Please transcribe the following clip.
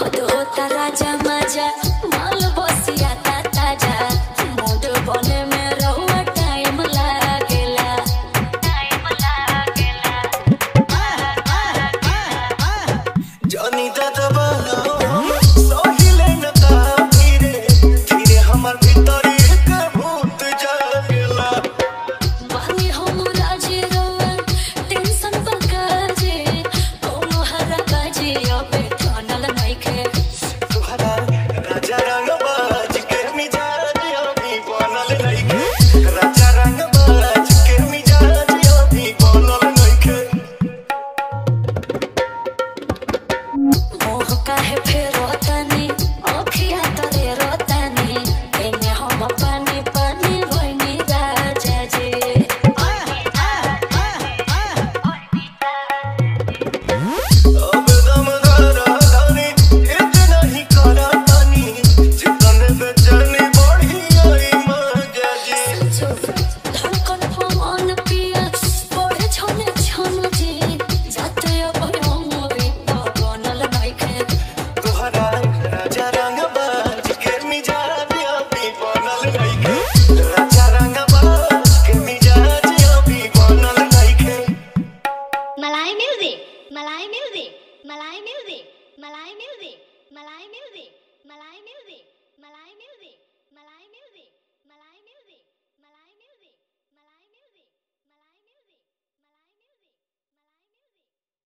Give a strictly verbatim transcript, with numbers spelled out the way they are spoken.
हद होता राजा मजा माल बसिया ताजा मूड बने में रहुआ टाइम लागेला टाइम लागेला जानी दादा बना सोहिले न का धीरे धीरे हमर भीतर एक भूत जागेला बानी हम राजी रवा टेंशन बकाजे कोनो हरा काजे अबे ठनल नइखे तुहरा राजा रंग बाज के मिजाज अभी बनल नइखे राजा रंग बाज के मिजाज अभी बनल नइखे मोह काहे फेरो तनी